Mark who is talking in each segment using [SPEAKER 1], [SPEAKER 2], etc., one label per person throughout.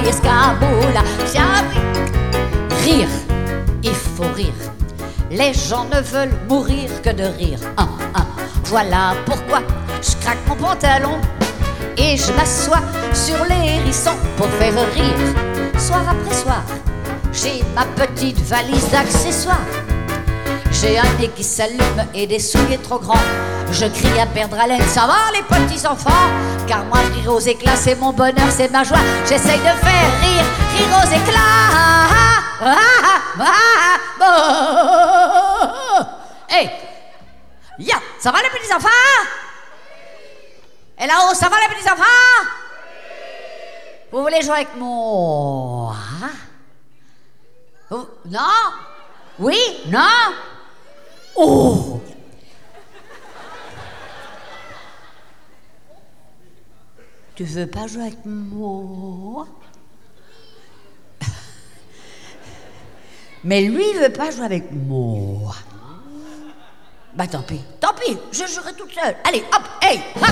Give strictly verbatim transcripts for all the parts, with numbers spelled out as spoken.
[SPEAKER 1] Istanbul. Viens rire, il faut rire. Les gens ne veulent mourir que de rire. Un, un. Voilà pourquoi je craque mon pantalon et je m'assois sur les hérissons pour faire rire. Soir après soir, j'ai ma petite valise d'accessoires. J'ai un nez qui s'allume et des souliers trop grands. Je crie à perdre haleine, ça va les petits enfants? Car moi rire aux éclats c'est mon bonheur, c'est ma joie. J'essaye de faire rire, rire aux éclats. Hey, ya, ça va les petits enfants? Et là-haut, ça va les petits enfants? Vous voulez jouer avec moi? Vous... Non? Oui? Non? Oh! Tu veux pas jouer avec moi? Mais lui, il veut pas jouer avec moi. Bah tant pis, tant pis, je jouerai toute seule. Allez, hop, hey, hop!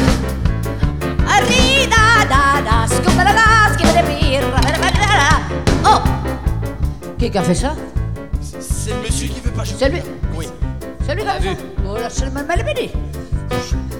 [SPEAKER 1] Oh! Qui a fait ça?
[SPEAKER 2] C'est le monsieur qui veut pas jouer.
[SPEAKER 1] C'est lui?
[SPEAKER 2] Oui.
[SPEAKER 1] C'est lui qui a fait ça? Oh là, c'est le même dit.